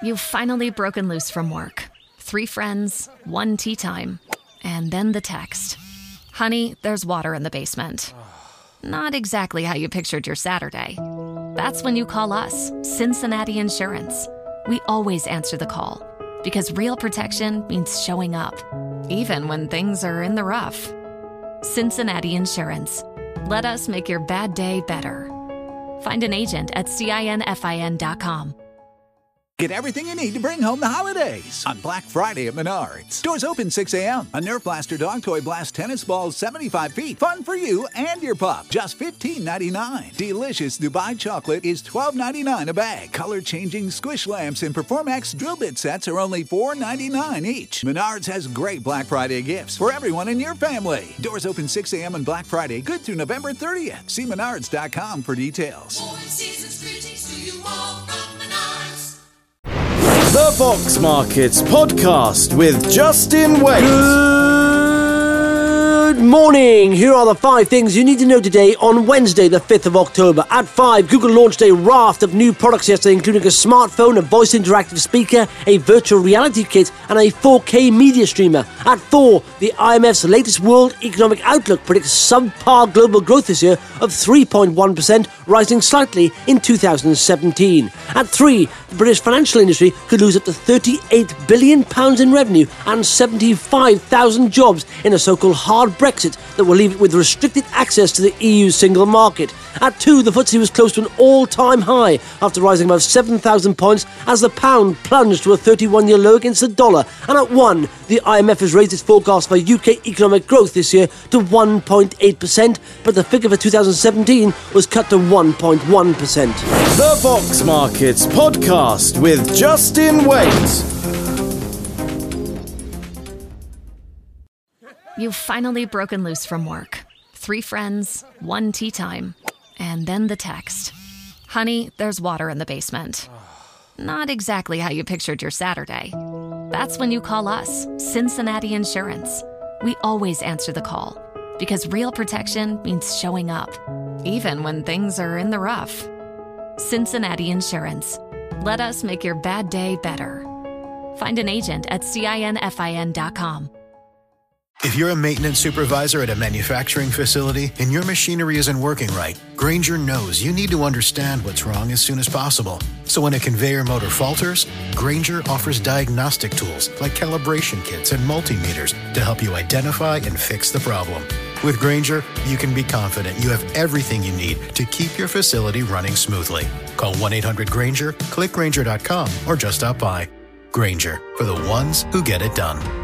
You've finally broken loose from work. 3 friends, 1 tea time, and then the text. Honey, there's water in the basement. Not exactly how you pictured your Saturday. That's when you call us, Cincinnati Insurance. We always answer the call, because real protection means showing up, even when things are in the rough. Cincinnati Insurance. Let us make your bad day better. Find an agent at CINFIN.com. Get everything you need to bring home the holidays on Black Friday at Menards. Stores open 6 a.m. A Nerf Blaster Dog Toy Blast tennis ball 75 feet. Fun for you and your pup. Just $15.99. Delicious Dubai chocolate is $12.99 a bag. Color-changing squish lamps and Performax drill bit sets are only $4.99 each. Menards has great Black Friday gifts for everyone in your family. Doors open 6 a.m. on Black Friday, good through November 30th. See Menards.com for details. The Vox Markets Podcast with Justin Wade. Good morning. Here are the 5 things you need to know today on Wednesday, the 5th of October. At 5, Google launched a raft of new products yesterday, including a smartphone, a voice interactive speaker, a virtual reality kit, and a 4K media streamer. At 4, the IMF's latest World Economic Outlook predicts subpar global growth this year of 3.1%, rising slightly in 2017. At 3, the British financial industry could lose up to £38 billion in revenue and 75,000 jobs in a so-called hard Brexit that will leave it with restricted access to the EU's single market. At 2, the FTSE was close to an all-time high after rising above 7,000 points as the pound plunged to a 31-year low against the dollar. And at 1, the IMF has raised its forecast for UK economic growth this year to 1.8%, but the figure for 2017 was cut to 1.1%. The Vox Markets Podcast with Justin Wade. You've finally broken loose from work. 3 friends, 1 tea time, and then the text. Honey, there's water in the basement. Not exactly how you pictured your Saturday. That's when you call us, Cincinnati Insurance. We always answer the call, because real protection means showing up, even when things are in the rough. Cincinnati Insurance. Let us make your bad day better. Find an agent at CINFIN.com. If you're a maintenance supervisor at a manufacturing facility and your machinery isn't working right, Grainger knows you need to understand what's wrong as soon as possible. So when a conveyor motor falters, Grainger offers diagnostic tools like calibration kits and multimeters to help you identify and fix the problem. With Grainger, you can be confident you have everything you need to keep your facility running smoothly. Call 1-800-GRAINGER, click Grainger.com, or just stop by. Grainger, for the ones who get it done.